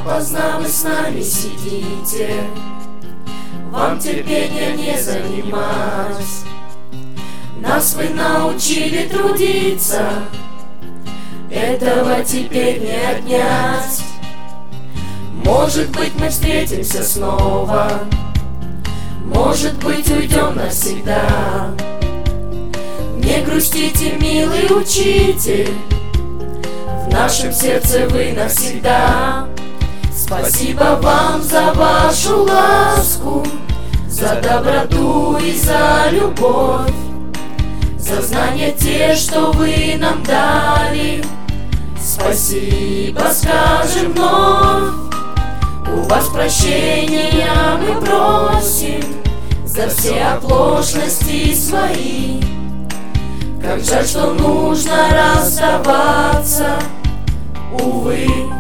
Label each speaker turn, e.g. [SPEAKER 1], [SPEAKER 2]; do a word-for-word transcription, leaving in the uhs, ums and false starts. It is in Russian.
[SPEAKER 1] допоздна вы с нами сидите, вам терпения не занимать. Нас вы научили трудиться, этого теперь не отнять. Может быть, мы встретимся снова, может быть, уйдем навсегда. Не грустите, милый учитель, в нашем сердце вы навсегда. Спасибо вам за вашу ласку, за доброту и за любовь, за знания те, что вы нам дали. Спасибо скажем вновь, у вас прощения мы просим за все оплошности свои. Как жаль, что нужно расставаться, увы.